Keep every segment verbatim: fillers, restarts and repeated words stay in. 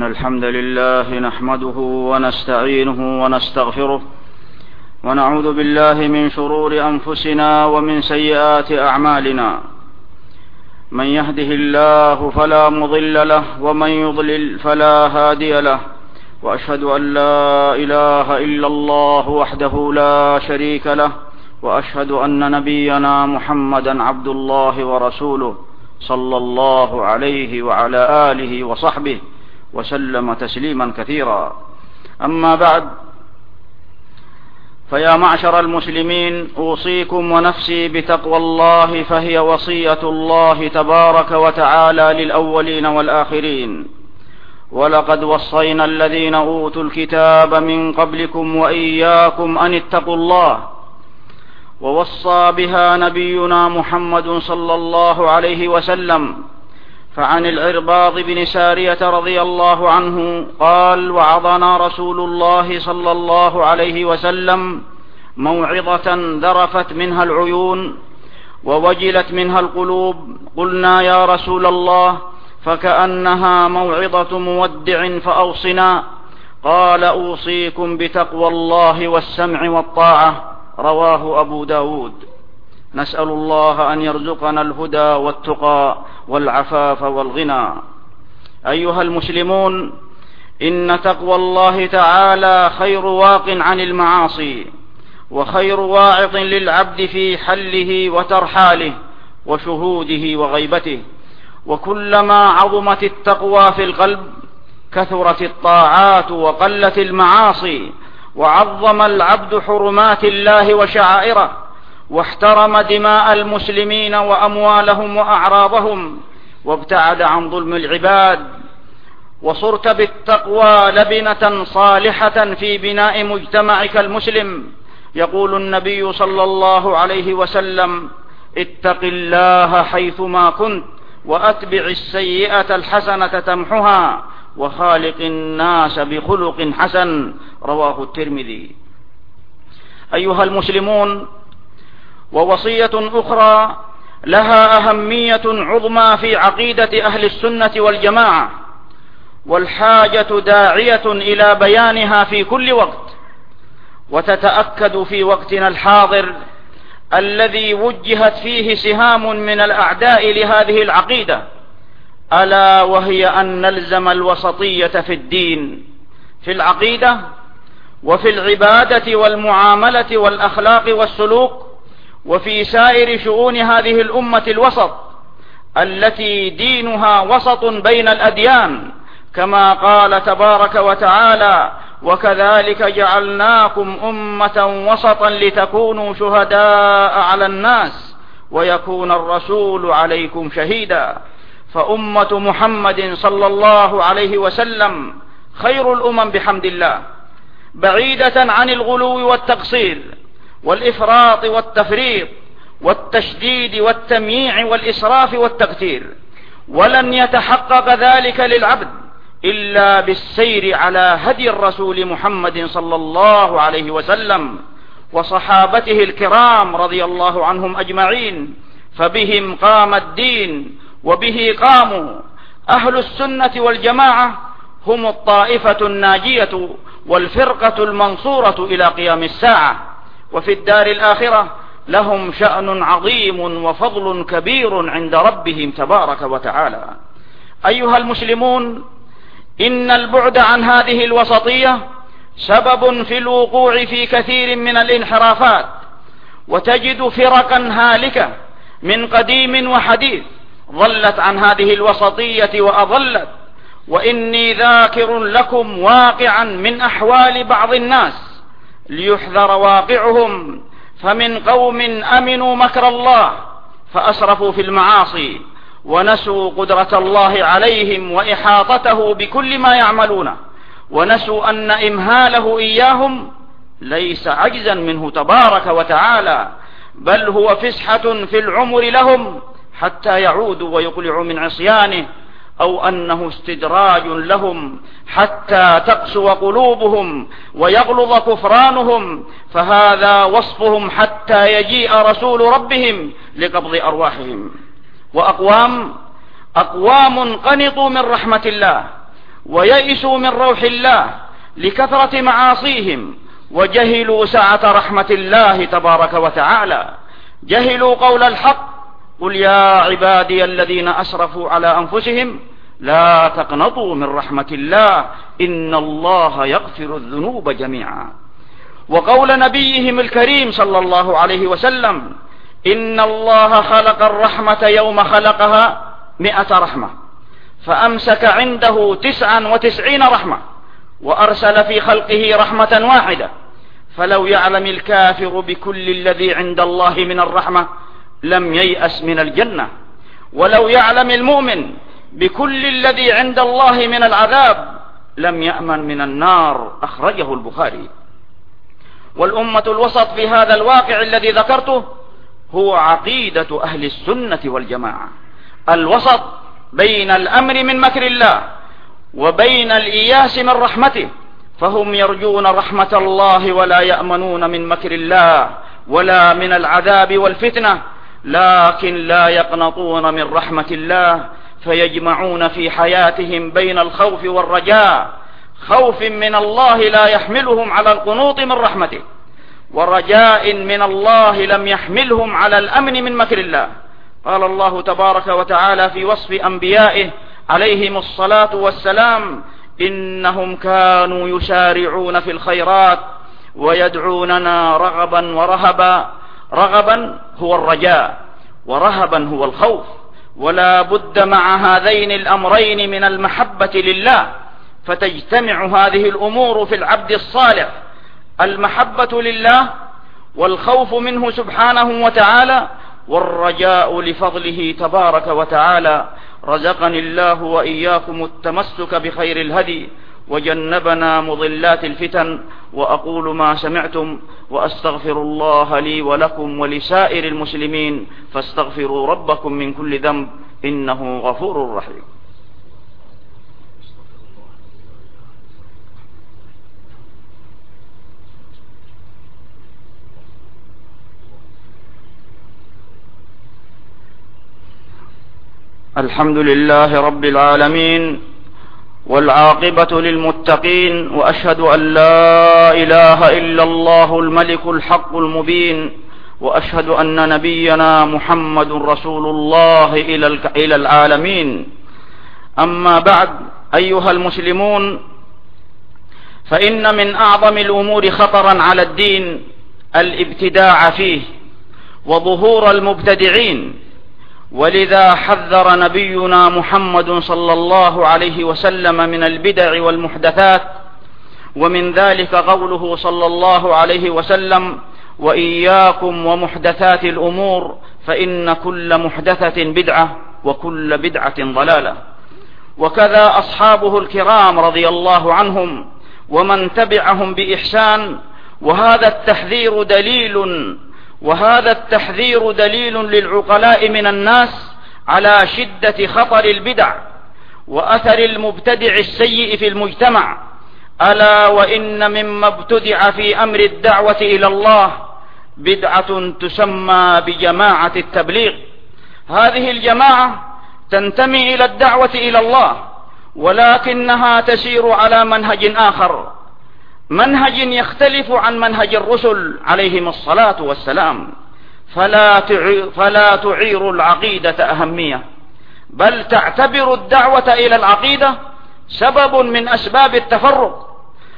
الحمد لله نحمده ونستعينه ونستغفره ونعوذ بالله من شرور أنفسنا ومن سيئات أعمالنا. من يهده الله فلا مضل له ومن يضلل فلا هادي له، وأشهد أن لا إله إلا الله وحده لا شريك له، وأشهد أن نبينا محمدا عبد الله ورسوله صلى الله عليه وعلى آله وصحبه وسلم تسليما كثيرا. أما بعد، فيا معشر المسلمين، أوصيكم ونفسي بتقوى الله، فهي وصية الله تبارك وتعالى للأولين والآخرين. ولقد وصينا الذين أوتوا الكتاب من قبلكم وإياكم أن اتقوا الله، ووصى بها نبينا محمد صلى الله عليه وسلم. فعن العرباض بن سارية رضي الله عنه قال: وعظنا رسول الله صلى الله عليه وسلم موعظة ذرفت منها العيون ووجلت منها القلوب. قلنا: يا رسول الله، فكأنها موعظة مودع فأوصنا. قال: أوصيكم بتقوى الله والسمع والطاعة. رواه أبو داود. نسأل الله أن يرزقنا الهدى والتقى والعفاف والغنى. أيها المسلمون، إن تقوى الله تعالى خير واق عن المعاصي، وخير واعظ للعبد في حله وترحاله وشهوده وغيبته. وكلما عظمت التقوى في القلب كثرت الطاعات وقلت المعاصي، وعظم العبد حرمات الله وشعائره، واحترم دماء المسلمين وأموالهم وأعراضهم، وابتعد عن ظلم العباد. وصرت بالتقوى لبنة صالحة في بناء مجتمعك المسلم. يقول النبي صلى الله عليه وسلم: اتق الله حيثما كنت، وأتبع السيئة الحسنة تمحها، وخالق الناس بخلق حسن. رواه الترمذي. أيها المسلمون، ووصية أخرى لها أهمية عظمى في عقيدة أهل السنة والجماعة، والحاجة داعية إلى بيانها في كل وقت، وتتأكد في وقتنا الحاضر الذي وجهت فيه سهام من الأعداء لهذه العقيدة، ألا وهي أن نلزم الوسطية في الدين، في العقيدة وفي العبادة والمعاملة والأخلاق والسلوك، وفي سائر شؤون هذه الأمة الوسط التي دينها وسط بين الأديان، كما قال تبارك وتعالى: وكذلك جعلناكم أمة وسطا لتكونوا شهداء على الناس ويكون الرسول عليكم شهيدا. فأمة محمد صلى الله عليه وسلم خير الأمم بحمد الله، بعيدة عن الغلو والتقصير والإفراط والتفريط والتشديد والتمييع والإسراف والتقتير. ولن يتحقق ذلك للعبد إلا بالسير على هدي الرسول محمد صلى الله عليه وسلم وصحابته الكرام رضي الله عنهم أجمعين، فبهم قام الدين وبه قاموا. أهل السنة والجماعة هم الطائفة الناجية والفرقة المنصورة إلى قيام الساعة، وفي الدار الآخرة لهم شأن عظيم وفضل كبير عند ربهم تبارك وتعالى. أيها المسلمون، إن البعد عن هذه الوسطية سبب في الوقوع في كثير من الانحرافات، وتجد فرقا هالكة من قديم وحديث ضلت عن هذه الوسطية وأضلت. وإني ذاكر لكم واقعا من أحوال بعض الناس ليحذر واقعهم. فمن قوم أمنوا مكر الله فأسرفوا في المعاصي، ونسوا قدرة الله عليهم وإحاطته بكل ما يعملون، ونسوا أن إمهاله إياهم ليس عجزا منه تبارك وتعالى، بل هو فسحة في العمر لهم حتى يعودوا ويقلعوا من عصيانه، أو أنه استدراج لهم حتى تقسو قلوبهم ويغلظ كفرانهم. فهذا وصفهم حتى يجيء رسول ربهم لقبض أرواحهم. وأقوام أقوام قنطوا من رحمة الله، ويئسوا من روح الله لكثرة معاصيهم، وجهلوا سعة رحمة الله تبارك وتعالى، جهلوا قول الحق: قل يا عبادي الذين أسرفوا على أنفسهم لا تقنطوا من رحمة الله إن الله يغفر الذنوب جميعا. وقول نبيهم الكريم صلى الله عليه وسلم: إن الله خلق الرحمة يوم خلقها مئة رحمة، فأمسك عنده تسعا وتسعين رحمة، وأرسل في خلقه رحمة واحدة. فلو يعلم الكافر بكل الذي عند الله من الرحمة لم ييأس من الجنة، ولو يعلم المؤمن بكل الذي عند الله من العذاب لم يأمن من النار. أخرجه البخاري. والأمة الوسط في هذا الواقع الذي ذكرته هو عقيدة أهل السنة والجماعة، الوسط بين الأمر من مكر الله وبين الإياس من رحمته، فهم يرجون رحمة الله ولا يأمنون من مكر الله ولا من العذاب والفتنة، لكن لا يقنطون من رحمة الله، فيجمعون في حياتهم بين الخوف والرجاء، خوف من الله لا يحملهم على القنوط من رحمته، ورجاء من الله لم يحملهم على الأمن من مكر الله. قال الله تبارك وتعالى في وصف أنبيائه عليهم الصلاة والسلام: إنهم كانوا يسارعون في الخيرات ويدعوننا رغبا ورهبا. رغبا هو الرجاء، ورهبا هو الخوف، ولا بد مع هذين الأمرين من المحبة لله، فتجتمع هذه الأمور في العبد الصالح: المحبة لله، والخوف منه سبحانه وتعالى، والرجاء لفضله تبارك وتعالى. رزقني الله وإياكم التمسك بخير الهدي، وجنبنا مضلات الفتن. وأقول ما سمعتم، وأستغفر الله لي ولكم ولسائر المسلمين، فاستغفروا ربكم من كل ذنب إنه غفور رحيم. الحمد لله رب العالمين، والعاقبة للمتقين، وأشهد أن لا إله إلا الله الملك الحق المبين، وأشهد أن نبينا محمد رسول الله إلى العالمين. أما بعد، أيها المسلمون، فإن من أعظم الأمور خطرا على الدين الابتداع فيه وظهور المبتدعين، ولذا حذر نبينا محمد صلى الله عليه وسلم من البدع والمحدثات، ومن ذلك قوله صلى الله عليه وسلم: وإياكم ومحدثات الأمور فإن كل محدثة بدعة وكل بدعة ضلالة. وكذا أصحابه الكرام رضي الله عنهم ومن تبعهم بإحسان. وهذا التحذير دليل وهذا التحذير دليل للعقلاء من الناس على شدة خطر البدع وأثر المبتدع السيء في المجتمع. ألا وإن مما ابتدع في أمر الدعوة إلى الله بدعة تسمى بجماعة التبليغ. هذه الجماعة تنتمي إلى الدعوة إلى الله، ولكنها تسير على منهج آخر، منهج يختلف عن منهج الرسل عليهم الصلاة والسلام، فلا تعير, فلا تعير العقيدة أهمية، بل تعتبر الدعوة إلى العقيدة سبب من أسباب التفرق،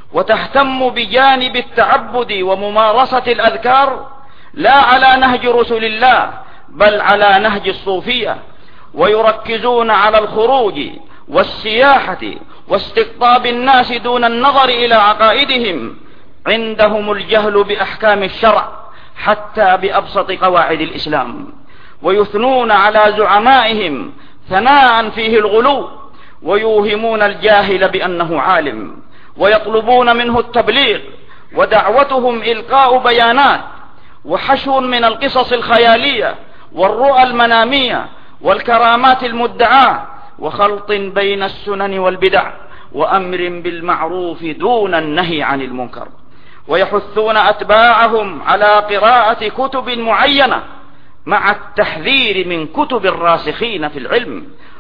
وتهتم بجانب التعبد وممارسة الأذكار لا على نهج رسل الله بل على نهج الصوفية، ويركزون على الخروج والسياحة واستقطاب الناس دون النظر إلى عقائدهم. عندهم الجهل بأحكام الشرع حتى بأبسط قواعد الإسلام، ويثنون على زعمائهم ثناء فيه الغلو، ويوهمون الجاهل بأنه عالم، ويطلبون منه التبليغ، ودعوتهم إلقاء بيانات وحشو من القصص الخيالية والرؤى المنامية والكرامات المدعاة، وخلط بين السنن والبدع، وأمر بالمعروف دون النهي عن المنكر. ويحثون أتباعهم على قراءة كتب معينة مع التحذير من كتب الراسخين في العلم،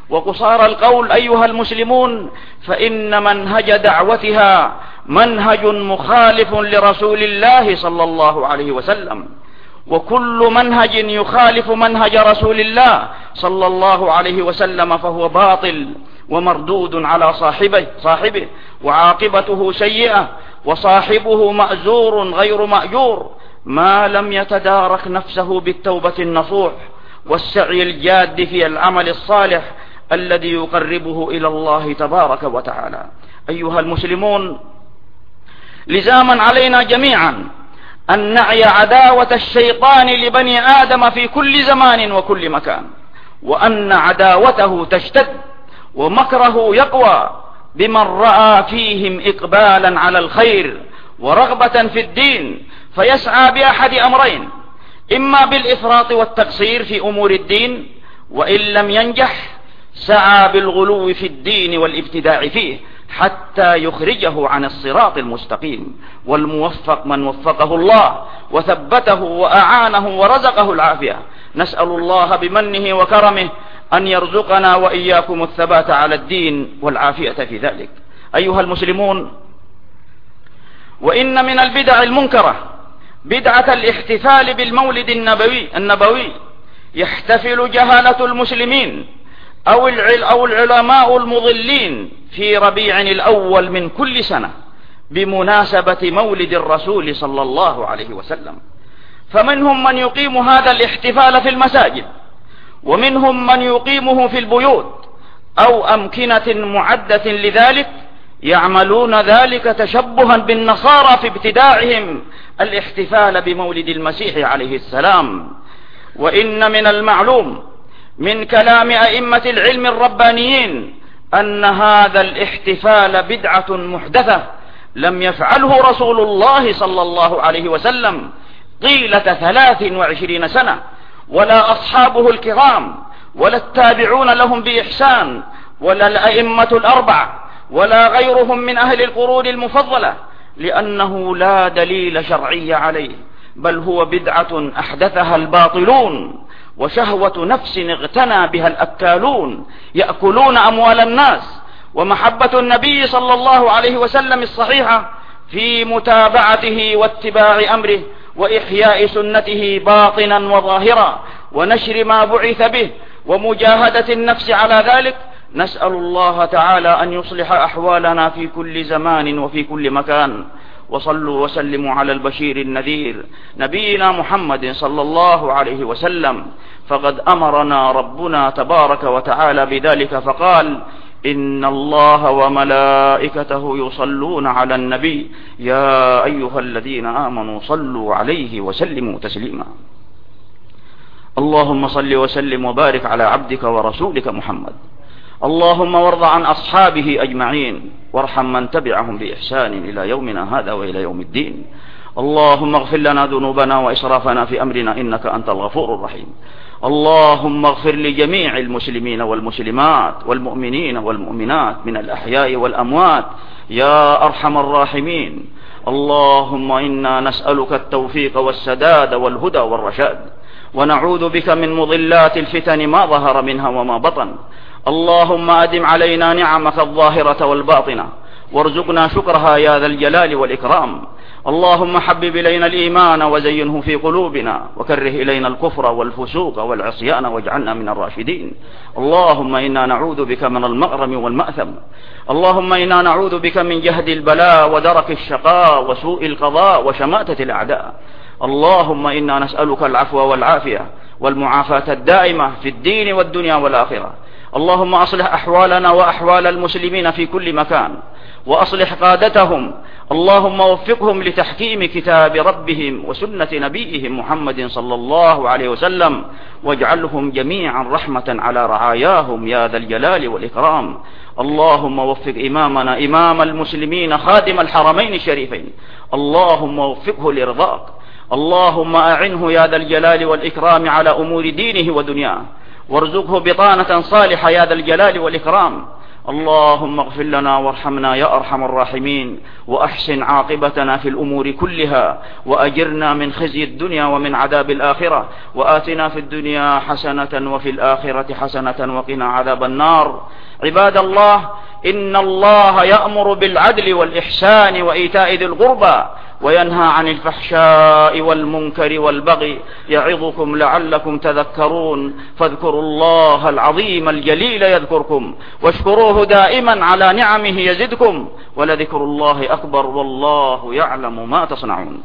وقصار القول أيها المسلمون، فإن منهج دعوتها منهج مخالف لرسول الله صلى الله عليه وسلم، وكل منهج يخالف منهج رسول الله صلى الله عليه وسلم فهو باطل ومردود على صاحبه, صاحبه وعاقبته سيئة، وصاحبه مأزور غير مأجور ما لم يتدارك نفسه بالتوبة النصوح والسعي الجاد في العمل الصالح الذي يقربه إلى الله تبارك وتعالى. أيها المسلمون، لزاما علينا جميعا أن نعي عداوة الشيطان لبني آدم في كل زمان وكل مكان، وأن عداوته تشتد ومكره يقوى بمن رأى فيهم إقبالا على الخير ورغبة في الدين، فيسعى بأحد أمرين: إما بالإفراط والتقصير في أمور الدين، وإن لم ينجح سعى بالغلو في الدين والابتداع فيه حتى يخرجه عن الصراط المستقيم. والموفق من وفقه الله وثبته وأعانه ورزقه العافية. نسأل الله بمنه وكرمه أن يرزقنا وإياكم الثبات على الدين والعافية في ذلك. أيها المسلمون، وإن من البدع المنكرة بدعة الاحتفال بالمولد النبوي النبوي يحتفل جهلة المسلمين أو أو العلماء المضلين في ربيع الأول من كل سنة بمناسبة مولد الرسول صلى الله عليه وسلم، فمنهم من يقيم هذا الاحتفال في المساجد، ومنهم من يقيمه في البيوت أو أمكنة معدة لذلك، يعملون ذلك تشبها بالنصارى في ابتداعهم الاحتفال بمولد المسيح عليه السلام. وإن من المعلوم من كلام أئمة العلم الربانيين أن هذا الاحتفال بدعة محدثة لم يفعله رسول الله صلى الله عليه وسلم طيلة ثلاث وعشرين سنة، ولا أصحابه الكرام، ولا التابعون لهم بإحسان، ولا الأئمة الأربع، ولا غيرهم من أهل القرون المفضلة، لأنه لا دليل شرعي عليه، بل هو بدعة أحدثها الباطلون وشهوة نفس اغتنى بها الأكالون يأكلون أموال الناس. ومحبة النبي صلى الله عليه وسلم الصحيحة في متابعته واتباع أمره وإحياء سنته باطنا وظاهرا ونشر ما بعث به ومجاهدة النفس على ذلك. نسأل الله تعالى أن يصلح أحوالنا في كل زمان وفي كل مكان. وصلوا وسلموا على البشير النذير نبينا محمد صلى الله عليه وسلم، فقد أمرنا ربنا تبارك وتعالى بذلك فقال: إن الله وملائكته يصلون على النبي يا أيها الذين آمنوا صلوا عليه وسلموا تسليما. اللهم صل وسلم وبارك على عبدك ورسولك محمد. اللهم وارض عن أصحابه أجمعين، وارحم من تبعهم بإحسان إلى يومنا هذا وإلى يوم الدين. اللهم اغفر لنا ذنوبنا وإسرافنا في أمرنا إنك أنت الغفور الرحيم. اللهم اغفر لجميع المسلمين والمسلمات والمؤمنين والمؤمنات من الأحياء والأموات يا أرحم الراحمين. اللهم إنا نسألك التوفيق والسداد والهدى والرشاد، ونعوذ بك من مضلات الفتن ما ظهر منها وما بطن. اللهم أدم علينا نعمك الظاهرة والباطنة، وارزقنا شكرها يا ذا الجلال والإكرام. اللهم حبب إلينا الإيمان وزينه في قلوبنا، وكره إلينا الكفر والفسوق والعصيان واجعلنا من الراشدين. اللهم إنا نعوذ بك من المغرم والمأثم. اللهم إنا نعوذ بك من جهد البلاء ودرك الشقاء وسوء القضاء وشماتة الأعداء. اللهم إنا نسألك العفو والعافية والمعافاة الدائمة في الدين والدنيا والآخرة. اللهم أصلح أحوالنا وأحوال المسلمين في كل مكان، وأصلح قادتهم. اللهم وفقهم لتحكيم كتاب ربهم وسنة نبيهم محمد صلى الله عليه وسلم، واجعلهم جميعا رحمة على رعاياهم يا ذا الجلال والإكرام. اللهم وفق إمامنا إمام المسلمين خادم الحرمين الشريفين، اللهم وفقه لرضاك. اللهم أعنه يا ذا الجلال والإكرام على أمور دينه ودنياه، وارزقه بطانة صالحة يا ذا الجلال والإكرام. اللهم اغفر لنا وارحمنا يا أرحم الراحمين، وأحسن عاقبتنا في الأمور كلها، وأجرنا من خزي الدنيا ومن عذاب الآخرة، وآتنا في الدنيا حسنة وفي الآخرة حسنة وقنا عذاب النار. عباد الله، إن الله يأمر بالعدل والإحسان وإيتاء ذي القربى وينهى عن الفحشاء والمنكر والبغي، يعظكم لعلكم تذكرون. فاذكروا الله العظيم الجليل يذكركم، واشكروه دائما على نعمه يزدكم، ولذكر الله أكبر والله يعلم ما تصنعون.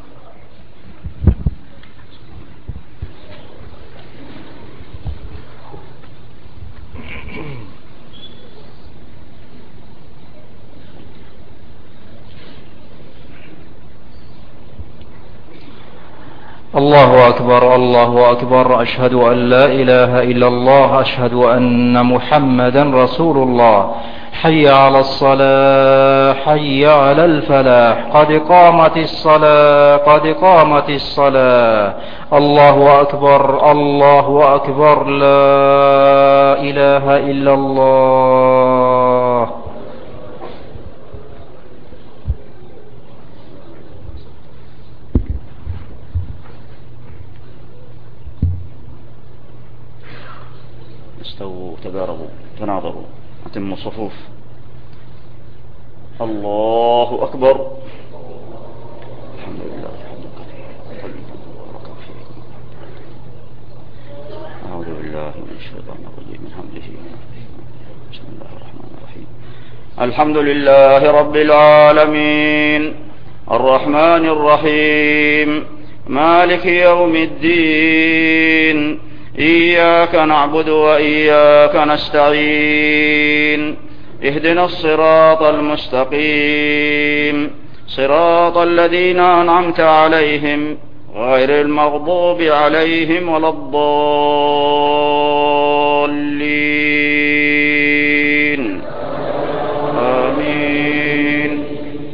الله أكبر الله أكبر، أشهد أن لا إله إلا الله، أشهد أن محمدا رسول الله. حي على الصلاة، حي على الفلاح، قد قامت الصلاة، قد قامت الصلاة. الله أكبر الله أكبر، لا إله إلا الله. استووا تقاربوا تناظروا أتموا الصفوف. الله أكبر. الحمد لله الحمد كثيرا طيبا فيكم. أعوذ بالله من الشيطان الرجيم من همزه بسم الله الرحمن الرحيم. الحمد لله رب العالمين الرحمن الرحيم مالك يوم الدين، إياك نعبد وإياك نستعين، اهدنا الصراط المستقيم، صراط الذين أنعمت عليهم غير المغضوب عليهم ولا الضالين. آمين.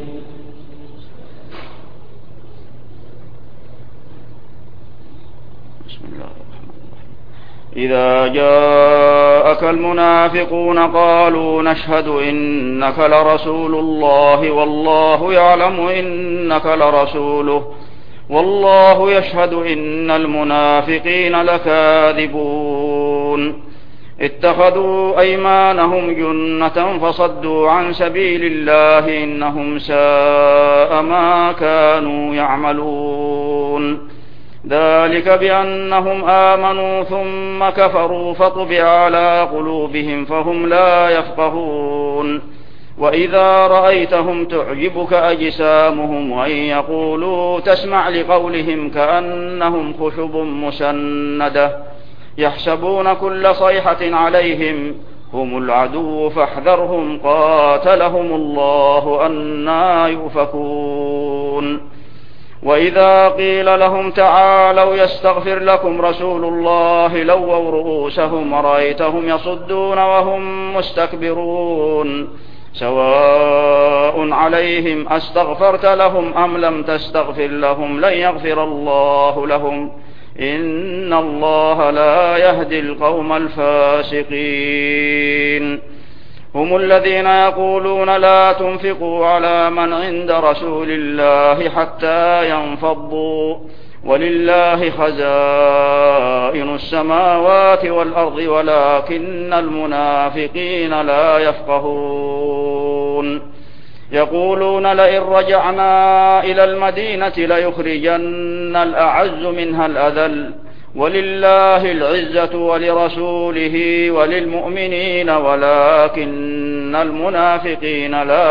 بسم الله الرحمن الرحيم. إذا جاءك المنافقون قالوا نشهد إنك لرسول الله والله يعلم إنك لرسوله والله يشهد إن المنافقين لكاذبون. اتخذوا أيمانهم جنة فصدوا عن سبيل الله إنهم ساء ما كانوا يعملون. ذلك بأنهم آمنوا ثم كفروا فطبع على قلوبهم فهم لا يفقهون. وإذا رأيتهم تعجبك أجسامهم وإن يقولوا تسمع لقولهم كأنهم خشب مسندة يحسبون كل صيحة عليهم هم العدو فاحذرهم قاتلهم الله أنى يؤفكون. وإذا قيل لهم تعالوا يستغفر لكم رسول الله لووا رؤوسهم ورأيتهم يصدون وهم مستكبرون. سواء عليهم أستغفرت لهم أم لم تستغفر لهم لن يغفر الله لهم إن الله لا يهدي القوم الفاسقين. هم الذين يقولون لا تنفقوا على من عند رسول الله حتى ينفضوا ولله خزائن السماوات والأرض ولكن المنافقين لا يفقهون. يقولون لئن رجعنا إلى المدينة ليخرجن الأعز منها الأذل ولله العزة ولرسوله وللمؤمنين ولكن المنافقين لا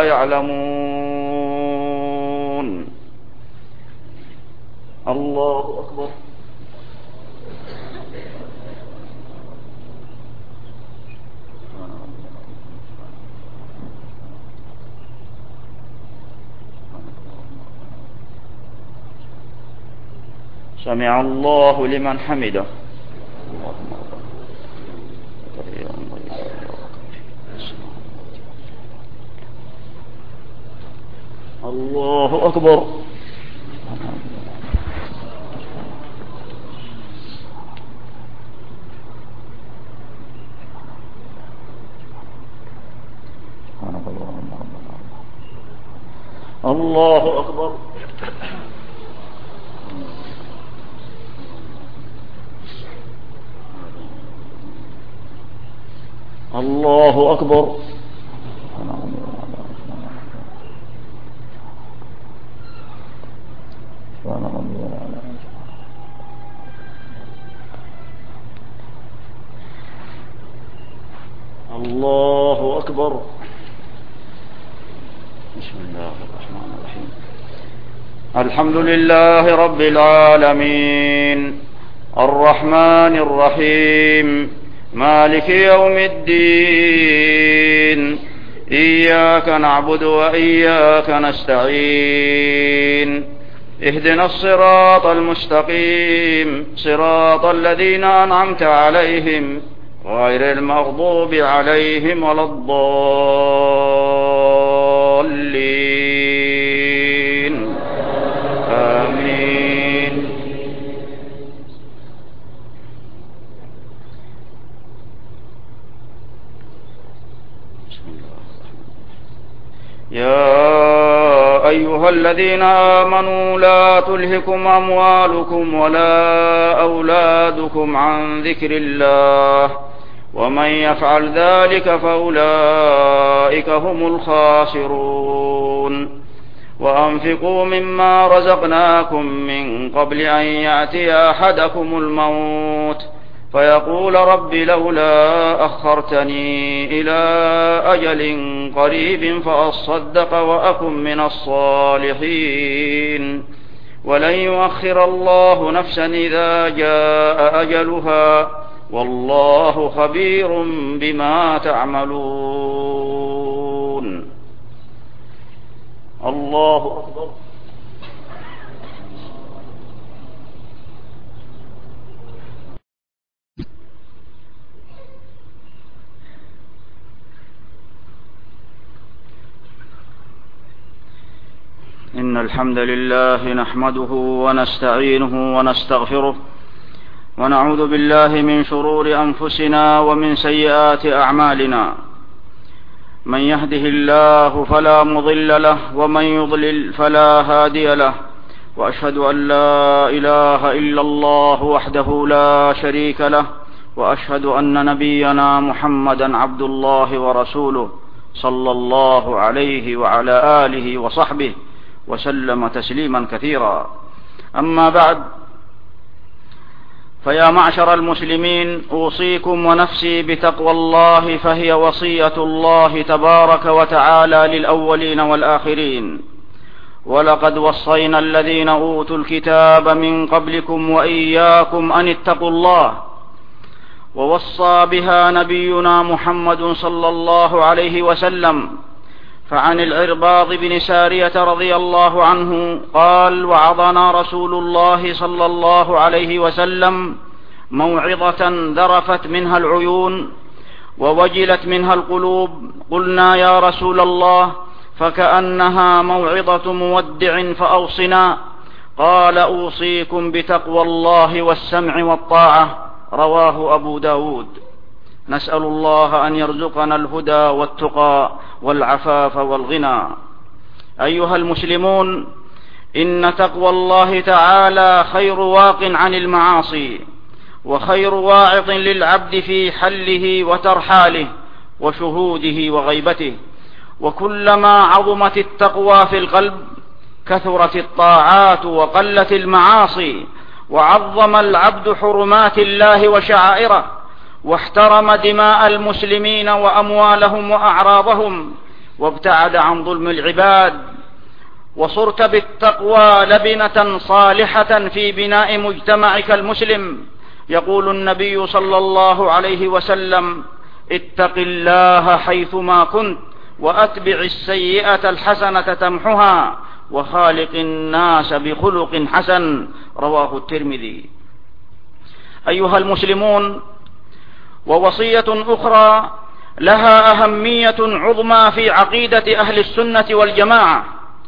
يعلمون. الله أكبر. سمع الله لمن حمده. الله أكبر. الله أكبر. الله أكبر. الله أكبر. بسم الله الرحمن الرحيم. الحمد لله رب العالمين الرحمن الرحيم مالك يوم الدين إياك نعبد وإياك نستعين اهدنا الصراط المستقيم صراط الذين أنعمت عليهم غير المغضوب عليهم ولا الضالين آمين. يا أيها الذين آمنوا لا تلهكم أموالكم ولا أولادكم عن ذكر الله ومن يفعل ذلك فأولئك هم الخاسرون. وأنفقوا مما رزقناكم من قبل أن يأتي أحدكم الموت فيقول رب لولا أخرتني إلى أجل قريب فأصدق وأكن من الصالحين ولن يؤخر الله نفسا إذا جاء أجلها والله خبير بما تعملون. الله أكبر. إن الحمد لله نحمده ونستعينه ونستغفره ونعوذ بالله من شرور أنفسنا ومن سيئات أعمالنا. من يهده الله فلا مضل له ومن يضلل فلا هادي له وأشهد أن لا إله إلا الله وحده لا شريك له وأشهد أن نبينا محمدا عبد الله ورسوله صلى الله عليه وعلى آله وصحبه وسلم تسليما كثيرا. أما بعد، فيا معشر المسلمين، أوصيكم ونفسي بتقوى الله، فهي وصية الله تبارك وتعالى للأولين والآخرين. ولقد وصينا الذين أوتوا الكتاب من قبلكم وإياكم أن اتقوا الله، ووصى بها نبينا محمد صلى الله عليه وسلم. فعن العرباض بن سارية رضي الله عنه قال: وعظنا رسول الله صلى الله عليه وسلم موعظة ذرفت منها العيون ووجلت منها القلوب. قلنا: يا رسول الله، فكأنها موعظة مودع فأوصنا. قال: أوصيكم بتقوى الله والسمع والطاعة. رواه أبو داود. نسأل الله أن يرزقنا الهدى والتقى والعفاف والغنى. أيها المسلمون، إن تقوى الله تعالى خير واق عن المعاصي، وخير واعظ للعبد في حله وترحاله وشهوده وغيبته. وكلما عظمت التقوى في القلب كثرت الطاعات وقلت المعاصي، وعظم العبد حرمات الله وشعائره، واحترم دماء المسلمين وأموالهم وأعراضهم، وابتعد عن ظلم العباد. وصرت بالتقوى لبنة صالحة في بناء مجتمعك المسلم. يقول النبي صلى الله عليه وسلم: اتق الله حيثما كنت، وأتبع السيئة الحسنة تمحها، وخالق الناس بخلق حسن. رواه الترمذي. أيها المسلمون، ووصية أخرى لها أهمية عظمى في عقيدة أهل السنة والجماعة،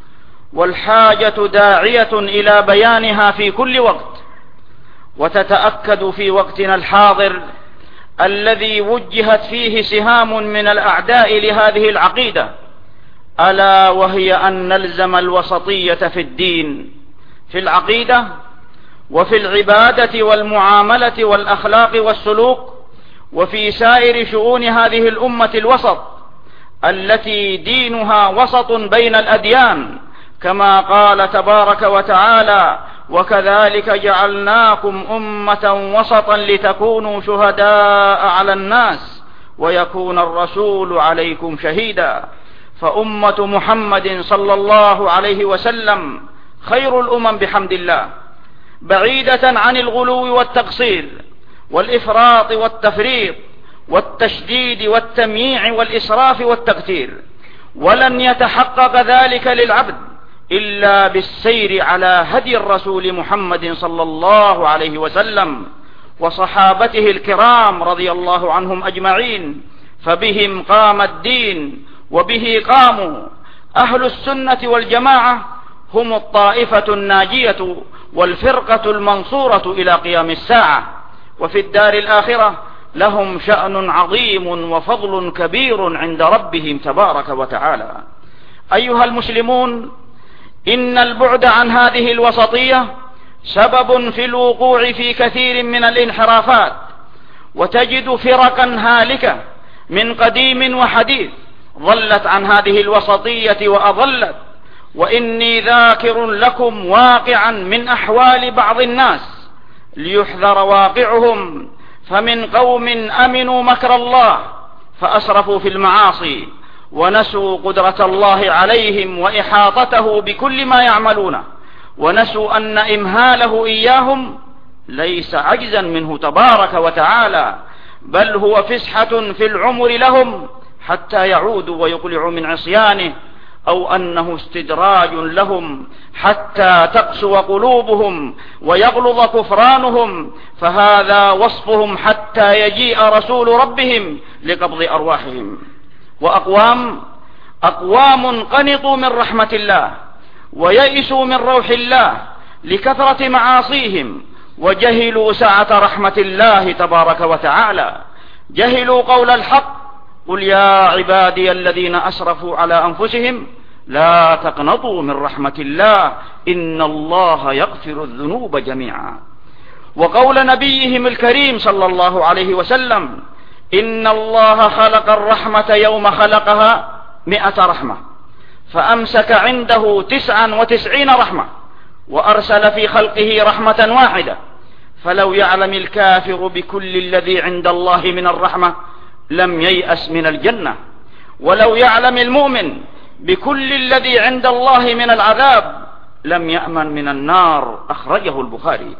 والحاجة داعية إلى بيانها في كل وقت، وتتأكد في وقتنا الحاضر الذي وجهت فيه سهام من الأعداء لهذه العقيدة، ألا وهي أن نلزم الوسطية في الدين، في العقيدة وفي العبادة والمعاملة والأخلاق والسلوك، وفي سائر شؤون هذه الأمة الوسط التي دينها وسط بين الأديان، كما قال تبارك وتعالى: وكذلك جعلناكم أمة وسطا لتكونوا شهداء على الناس ويكون الرسول عليكم شهيدا. فأمة محمد صلى الله عليه وسلم خير الأمم بحمد الله، بعيدة عن الغلو والتقصير والإفراط والتفريط والتشديد والتمييع والإسراف والتقتير، ولن يتحقق ذلك للعبد إلا بالسير على هدي الرسول محمد صلى الله عليه وسلم وصحابته الكرام رضي الله عنهم أجمعين، فبهم قام الدين وبه قاموا. أهل السنة والجماعة هم الطائفة الناجية والفرقة المنصورة إلى قيام الساعة، وفي الدار الآخرة لهم شأن عظيم وفضل كبير عند ربهم تبارك وتعالى. أيها المسلمون، إن البعد عن هذه الوسطية سبب في الوقوع في كثير من الانحرافات، وتجد فرقا هالكة من قديم وحديث ضلت عن هذه الوسطية وأضلت. وإني ذاكر لكم واقعا من أحوال بعض الناس ليحذر واقعهم، فمن قوم أمنوا مكر الله فأسرفوا في المعاصي ونسوا قدرة الله عليهم وإحاطته بكل ما يعملون، ونسوا أن إمهاله إياهم ليس عجزا منه تبارك وتعالى، بل هو فسحة في العمر لهم حتى يعودوا ويقلعوا من عصيانه، أو أنه استدراج لهم حتى تقسو قلوبهم ويغلظ كفرانهم، فهذا وصفهم حتى يجيء رسول ربهم لقبض أرواحهم. وأقوام أقوام قنطوا من رحمة الله ويئسوا من روح الله لكثرة معاصيهم، وجهلوا سعة رحمة الله تبارك وتعالى، جهلوا قول الحق: قل يا عبادي الذين أسرفوا على أنفسهم لا تقنطوا من رحمة الله إن الله يغفر الذنوب جميعا. وقول نبيهم الكريم صلى الله عليه وسلم: إن الله خلق الرحمة يوم خلقها مئة رحمة، فأمسك عنده تسعا وتسعين رحمة، وأرسل في خلقه رحمة واحدة، فلو يعلم الكافر بكل الذي عند الله من الرحمة لم ييأس من الجنة، ولو يعلم المؤمن بكل الذي عند الله من العذاب لم يأمن من النار. أخرجه البخاري.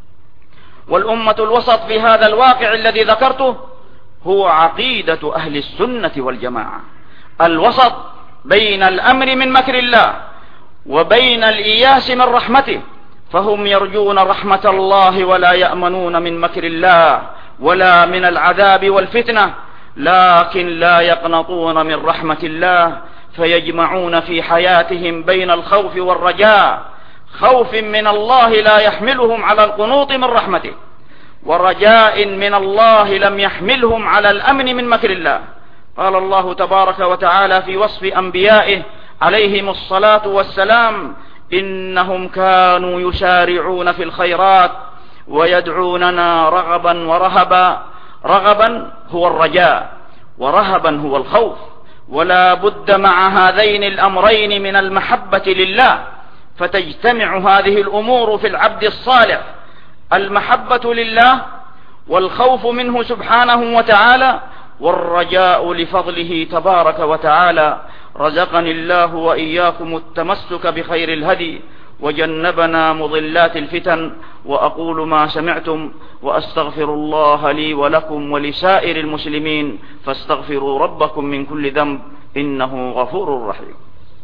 والأمة الوسط في هذا الواقع الذي ذكرته هو عقيدة أهل السنة والجماعة، الوسط بين الأمر من مكر الله وبين الإياس من رحمته، فهم يرجون رحمة الله ولا يأمنون من مكر الله ولا من العذاب والفتنة، لكن لا يقنطون من رحمة الله، فيجمعون في حياتهم بين الخوف والرجاء، خوف من الله لا يحملهم على القنوط من رحمته، ورجاء من الله لم يحملهم على الأمن من مكر الله. قال الله تبارك وتعالى في وصف أنبيائه عليهم الصلاة والسلام: إنهم كانوا يسارعون في الخيرات ويدعوننا رغبا ورهبا. رغبا هو الرجاء، ورهبا هو الخوف، ولا بد مع هذين الأمرين من المحبة لله، فتجتمع هذه الأمور في العبد الصالح: المحبة لله، والخوف منه سبحانه وتعالى، والرجاء لفضله تبارك وتعالى. رزقني الله وإياكم التمسك بخير الهدي، وجنبنا مضلات الفتن. وأقول ما سمعتم، وأستغفر الله لي ولكم ولسائر المسلمين، فاستغفروا ربكم من كل ذنب إنه غفور رحيم.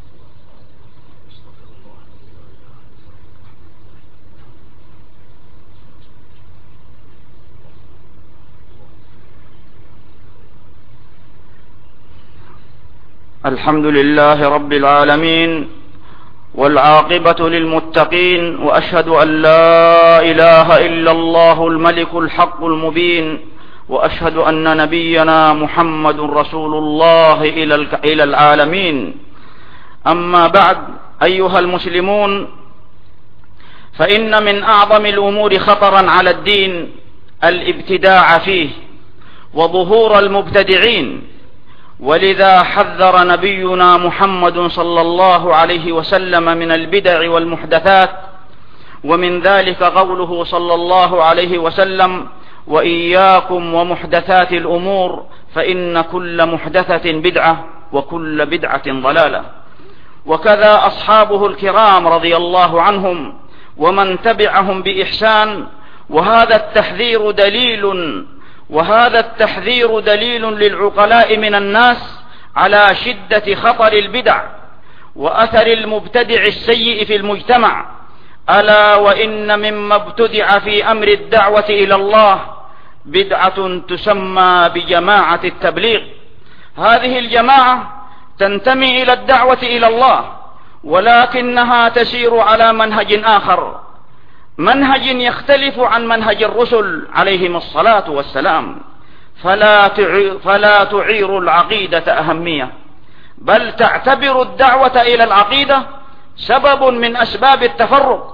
الحمد لله رب العالمين، والعاقبة للمتقين، وأشهد أن لا إله إلا الله الملك الحق المبين، وأشهد أن نبينا محمد رسول الله إلى العالمين. أما بعد، أيها المسلمون، فإن من أعظم الأمور خطرا على الدين الابتداع فيه وظهور المبتدعين، ولذا حذر نبينا محمد صلى الله عليه وسلم من البدع والمحدثات، ومن ذلك قوله صلى الله عليه وسلم: وإياكم ومحدثات الأمور فإن كل محدثة بدعة وكل بدعة ضلالة. وكذا أصحابه الكرام رضي الله عنهم ومن تبعهم بإحسان. وهذا التحذير دليل وهذا التحذير دليل للعقلاء من الناس على شدة خطر البدع وأثر المبتدع السيء في المجتمع. ألا وإن مما ابتدع في أمر الدعوة إلى الله بدعة تسمى بجماعة التبليغ. هذه الجماعة تنتمي إلى الدعوة إلى الله، ولكنها تسير على منهج آخر، منهج يختلف عن منهج الرسل عليهم الصلاة والسلام، فلا تعير, فلا تعير العقيدة أهمية، بل تعتبر الدعوة إلى العقيدة سبب من أسباب التفرق،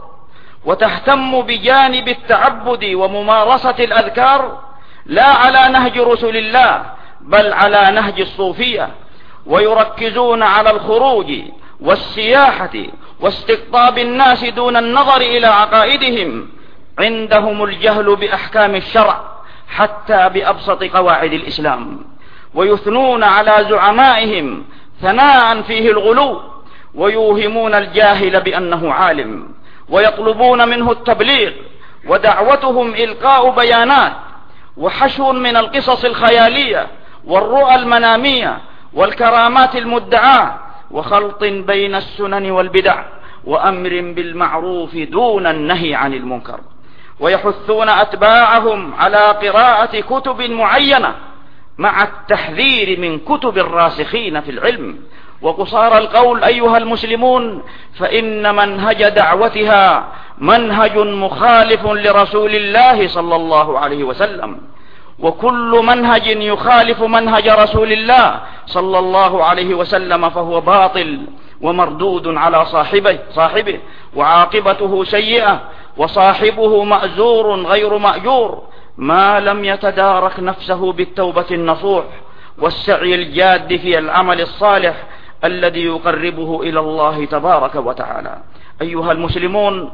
وتهتم بجانب التعبد وممارسة الأذكار لا على نهج رسل الله بل على نهج الصوفية، ويركزون على الخروج والسياحة واستقطاب الناس دون النظر إلى عقائدهم. عندهم الجهل بأحكام الشرع حتى بأبسط قواعد الإسلام، ويثنون على زعمائهم ثناء فيه الغلو، ويوهمون الجاهل بأنه عالم، ويطلبون منه التبليغ، ودعوتهم إلقاء بيانات وحشو من القصص الخيالية والرؤى المنامية والكرامات المدعاة، وخلط بين السنن والبدع، وأمر بالمعروف دون النهي عن المنكر. ويحثون أتباعهم على قراءة كتب معينة مع التحذير من كتب الراسخين في العلم. وقصار القول أيها المسلمون، فإن منهج دعوتها منهج مخالف لرسول الله صلى الله عليه وسلم، وكل منهج يخالف منهج رسول الله صلى الله عليه وسلم فهو باطل ومردود على صاحبه, صاحبه وعاقبته سيئة، وصاحبه مأزور غير مأجور ما لم يتدارك نفسه بالتوبة النصوح والسعي الجاد في العمل الصالح الذي يقربه إلى الله تبارك وتعالى. أيها المسلمون،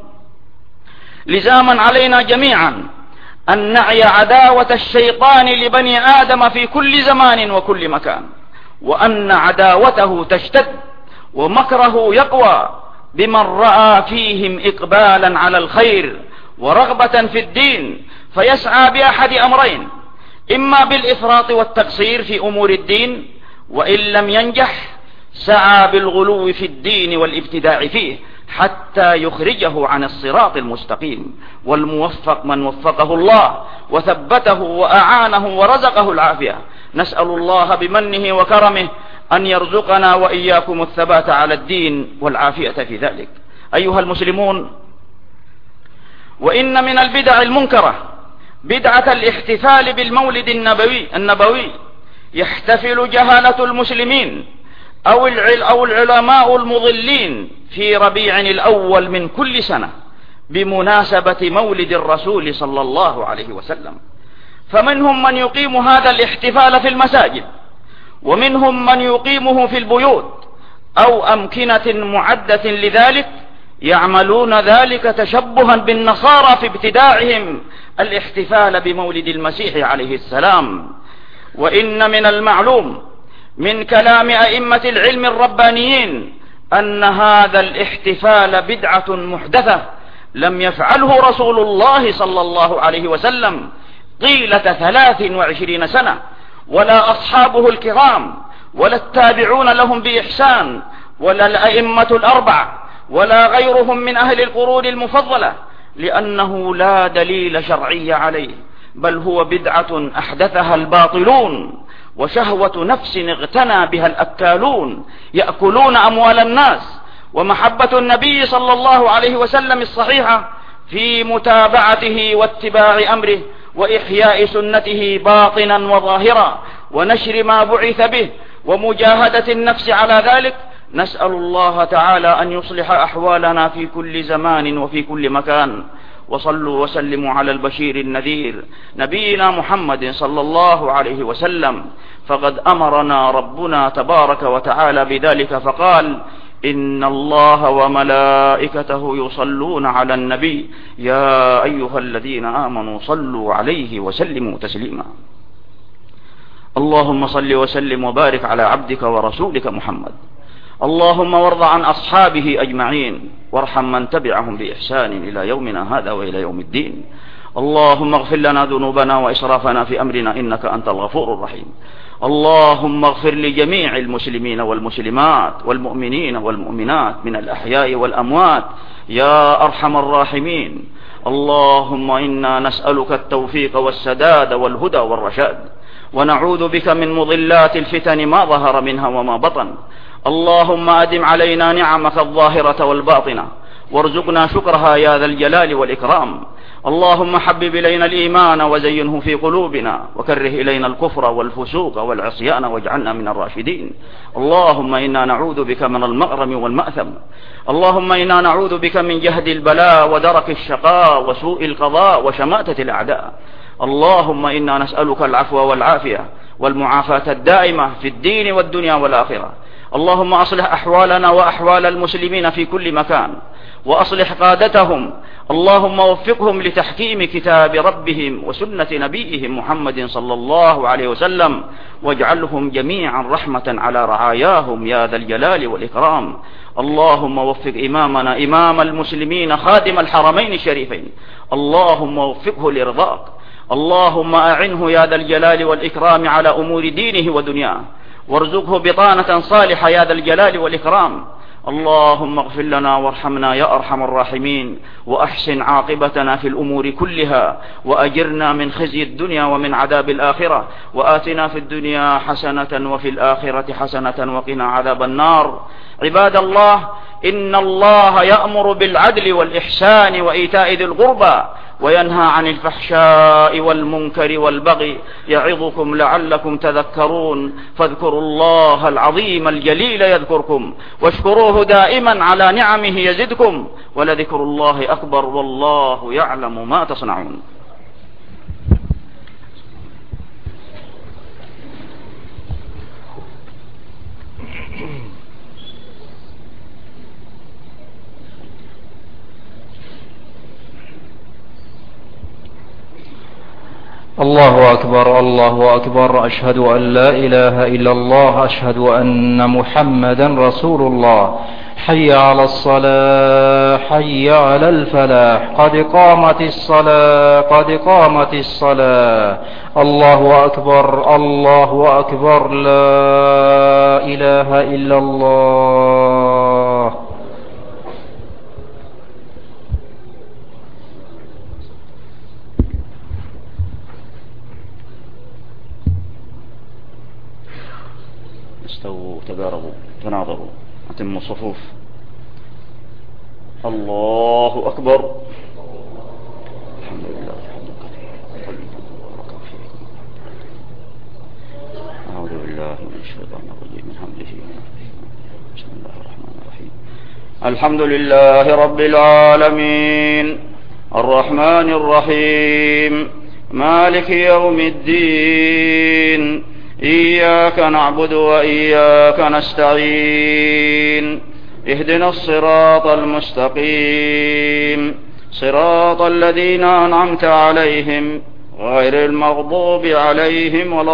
لزاما علينا جميعا أن نعي عداوة الشيطان لبني آدم في كل زمان وكل مكان، وأن عداوته تشتد ومكره يقوى بمن رأى فيهم إقبالا على الخير ورغبة في الدين، فيسعى بأحد أمرين: إما بالإفراط والتقصير في أمور الدين، وإن لم ينجح سعى بالغلو في الدين والابتداع فيه حتى يخرجه عن الصراط المستقيم. والموفق من وفقه الله وثبته وأعانه ورزقه العافية. نسأل الله بمنه وكرمه أن يرزقنا وإياكم الثبات على الدين والعافية في ذلك. أيها المسلمون، وإن من البدع المنكرة بدعة الاحتفال بالمولد النبوي النبوي يحتفل جهالة المسلمين أو أو العلماء المضلين في ربيع الأول من كل سنة بمناسبة مولد الرسول صلى الله عليه وسلم. فمنهم من يقيم هذا الاحتفال في المساجد، ومنهم من يقيمه في البيوت أو أمكنة معدة لذلك، يعملون ذلك تشبها بالنصارى في ابتداعهم الاحتفال بمولد المسيح عليه السلام. وإن من المعلوم من كلام أئمة العلم الربانيين أن هذا الاحتفال بدعة محدثة لم يفعله رسول الله صلى الله عليه وسلم طيلة ثلاث وعشرين سنة، ولا أصحابه الكرام، ولا التابعون لهم بإحسان، ولا الأئمة الأربعة، ولا غيرهم من أهل القرون المفضلة، لأنه لا دليل شرعي عليه، بل هو بدعة أحدثها الباطلون وشهوة نفس اغتنى بها الأكالون يأكلون أموال الناس. ومحبة النبي صلى الله عليه وسلم الصحيحة في متابعته واتباع أمره وإحياء سنته باطنا وظاهرا، ونشر ما بعث به، ومجاهدة النفس على ذلك نسأل الله تعالى أن يصلح أحوالنا في كل زمان وفي كل مكان. وصلوا وسلموا على البشير النذير نبينا محمد صلى الله عليه وسلم، فقد أمرنا ربنا تبارك وتعالى بذلك فقال: إن الله وملائكته يصلون على النبي يا أيها الذين آمنوا صلوا عليه وسلموا تسليما. اللهم صل وسلم وبارك على عبدك ورسولك محمد. اللهم وارض عن أصحابه أجمعين، وارحم من تبعهم بإحسان إلى يومنا هذا وإلى يوم الدين. اللهم اغفر لنا ذنوبنا وإسرافنا في أمرنا إنك أنت الغفور الرحيم. اللهم اغفر لجميع المسلمين والمسلمات والمؤمنين والمؤمنات من الأحياء والأموات يا أرحم الراحمين. اللهم إنا نسألك التوفيق والسداد والهدى والرشاد، ونعوذ بك من مضلات الفتن ما ظهر منها وما بطن. اللهم أدم علينا نعمك الظاهرة والباطنة، وارزقنا شكرها يا ذا الجلال والإكرام. اللهم حبب إلينا الإيمان وزينه في قلوبنا، وكره إلينا الكفر والفسوق والعصيان واجعلنا من الراشدين. اللهم إنا نعوذ بك من المغرم والمأثم. اللهم إنا نعوذ بك من جهد البلاء ودرك الشقاء وسوء القضاء وشماتة الأعداء. اللهم إنا نسألك العفو والعافية والمعافاة الدائمة في الدين والدنيا والآخرة. اللهم أصلح أحوالنا وأحوال المسلمين في كل مكان، وأصلح قادتهم. اللهم وفقهم لتحكيم كتاب ربهم وسنة نبيهم محمد صلى الله عليه وسلم، واجعلهم جميعا رحمة على رعاياهم يا ذا الجلال والإكرام. اللهم وفق إمامنا إمام المسلمين خادم الحرمين الشريفين، اللهم وفقه لرضاك. اللهم أعنه يا ذا الجلال والإكرام على أمور دينه ودنياه، وارزقه بطانة صالحة يا ذا الجلال والإكرام. اللهم اغفر لنا وارحمنا يا أرحم الراحمين، وأحسن عاقبتنا في الأمور كلها، وأجرنا من خزي الدنيا ومن عذاب الآخرة، وآتنا في الدنيا حسنة وفي الآخرة حسنة وقنا عذاب النار. عباد الله، إن الله يأمر بالعدل والإحسان وإيتاء ذي القربى، وينهى عن الفحشاء والمنكر والبغي، يعظكم لعلكم تذكرون. فاذكروا الله العظيم الجليل يذكركم، واشكروه دائما على نعمه يزدكم، ولذكر الله أكبر والله يعلم ما تصنعون. الله أكبر الله أكبر، أشهد أن لا إله إلا الله، أشهد أن محمدا رسول الله. حي على الصلاة، حي على الفلاح، قد قامت الصلاة، قد قامت الصلاة. الله أكبر الله أكبر، لا إله إلا الله. استووا تباركوا تناظروا أتموا الصفوف. الله أكبر. الحمد لله الحمد لله. أعوذ بالله من الشيطان الرجيم من همزه ونفخه. بسم الله الرحمن الرحيم. الحمد لله رب العالمين الرحمن الرحيم مالك يوم الدين، إياك نعبد وإياك نستعين، اهدنا الصراط المستقيم، صراط الذين أنعمت عليهم غير المغضوب عليهم ولا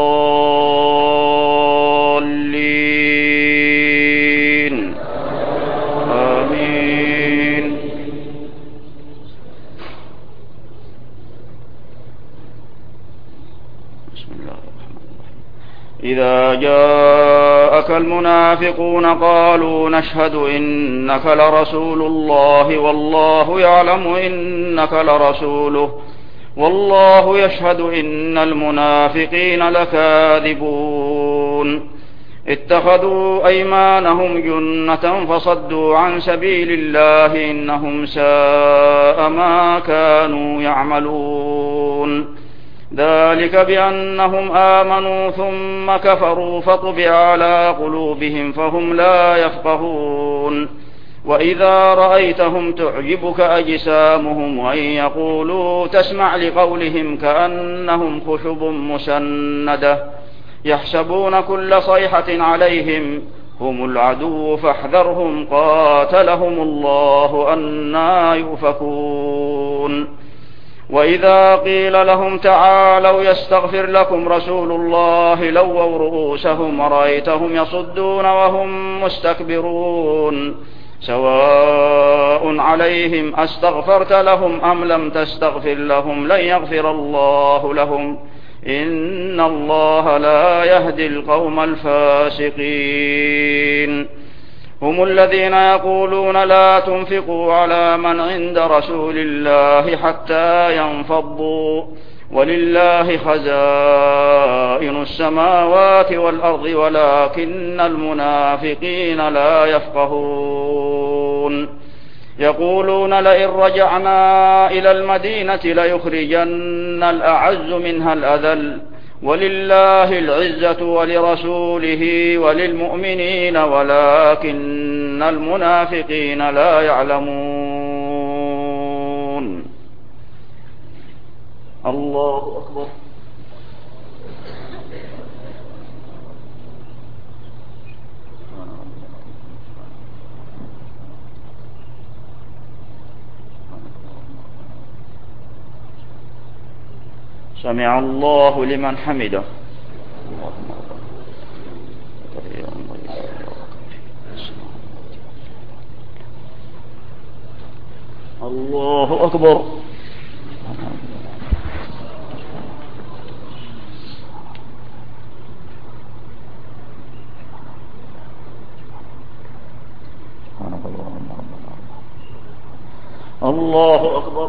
الضالين. آمين. بسم الله الرحمن الرحيم. إذا جاءك المنافقون قالوا نشهد إنك لرسول الله والله يعلم إنك لرسوله والله يشهد إن المنافقين لكاذبون. اتخذوا أيمانهم جنة فصدوا عن سبيل الله إنهم ساء ما كانوا يعملون. ذلك بأنهم آمنوا ثم كفروا فطبع على قلوبهم فهم لا يفقهون وإذا رأيتهم تعجبك أجسامهم وإن يقولوا تسمع لقولهم كأنهم خشب مسندة يحسبون كل صيحة عليهم هم العدو فاحذرهم قاتلهم الله أنى يؤفكون وإذا قيل لهم تعالوا يستغفر لكم رسول الله لووا رؤوسهم ورأيتهم يصدون وهم مستكبرون سواء عليهم أستغفرت لهم أم لم تستغفر لهم لن يغفر الله لهم إن الله لا يهدي القوم الفاسقين هم الذين يقولون لا تنفقوا على من عند رسول الله حتى ينفضوا ولله خزائن السماوات والأرض ولكن المنافقين لا يفقهون يقولون لئن رجعنا إلى المدينة ليخرجن الأعز منها الأذل ولله العزة ولرسوله وللمؤمنين ولكن المنافقين لا يعلمون الله أكبر سمع الله لمن حمده الله أكبر الله أكبر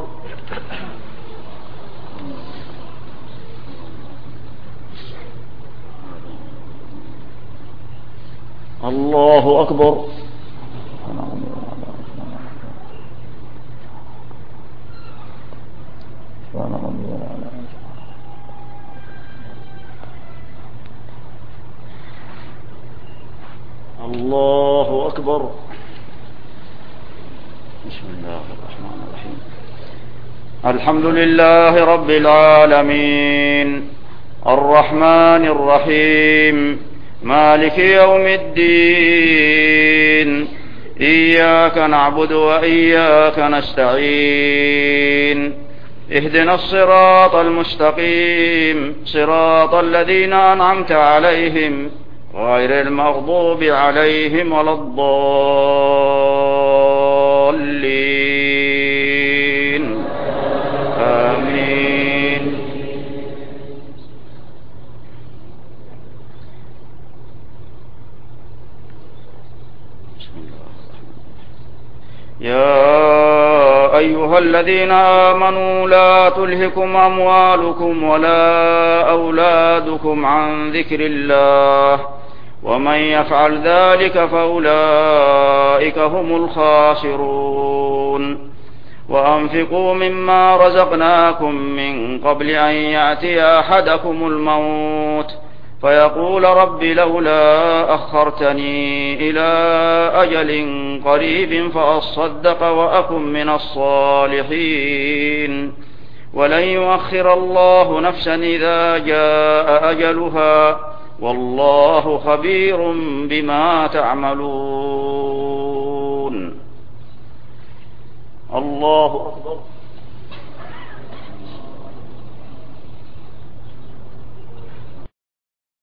الله أكبر الله أكبر بسم الله الرحمن الرحيم الحمد لله رب العالمين الرحمن الرحيم مالك يوم الدين إياك نعبد وإياك نستعين اهدنا الصراط المستقيم صراط الذين أنعمت عليهم غير المغضوب عليهم ولا الضالين آمين يا أيها الذين آمنوا لا تلهكم أموالكم ولا أولادكم عن ذكر الله ومن يفعل ذلك فأولئك هم الخاسرون وأنفقوا مما رزقناكم من قبل أن يأتي أحدكم الموت فيقول رب لولا أخرتني إلى أجل قريب فأصدق وأكن من الصالحين ولن يؤخر الله نفسا إذا جاء أجلها والله خبير بما تعملون الله أكبر